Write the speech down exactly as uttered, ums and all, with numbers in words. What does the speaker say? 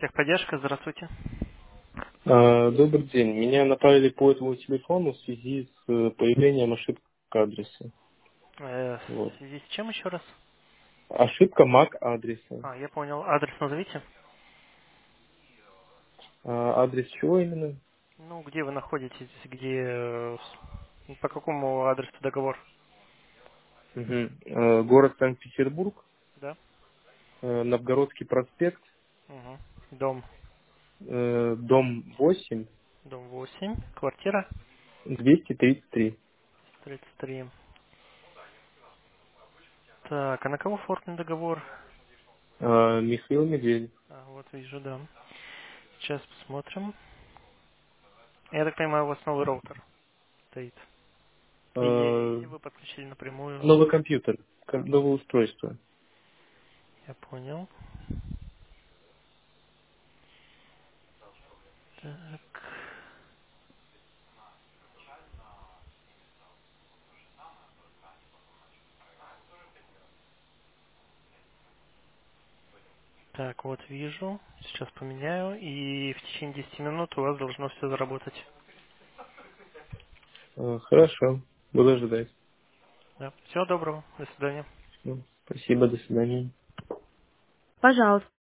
Техподдержка, здравствуйте. А, Добрый день. Меня направили по этому телефону в связи с э, появлением ошибки адреса. Э, Вот. в связи с чем еще раз? Ошибка мак адреса. А, я понял. Адрес назовите. А, адрес чего именно? Ну, где вы находитесь, где... э, с- ну, по какому адресу договор? Мгм. Э, Город Санкт-Петербург, Да? э, Новгородский проспект, Угу. Дом. э, дом восемь, Дом восемь. Квартира двести тридцать три. тридцать три. Так, а на кого оформлен договор? А, Михаил Медведев. А, вот вижу, да. Сейчас посмотрим. Я так понимаю, у вас новый роутер стоит. Или, или А, вы подключили напрямую. Новый компьютер, ком- новое устройство. Я понял. Так. Так, вот вижу. Сейчас поменяю. И в течение десяти минут у вас должно все заработать. А, Хорошо, буду ожидать. Да. Всего доброго. До свидания. Ну, спасибо, до свидания. Пожалуйста.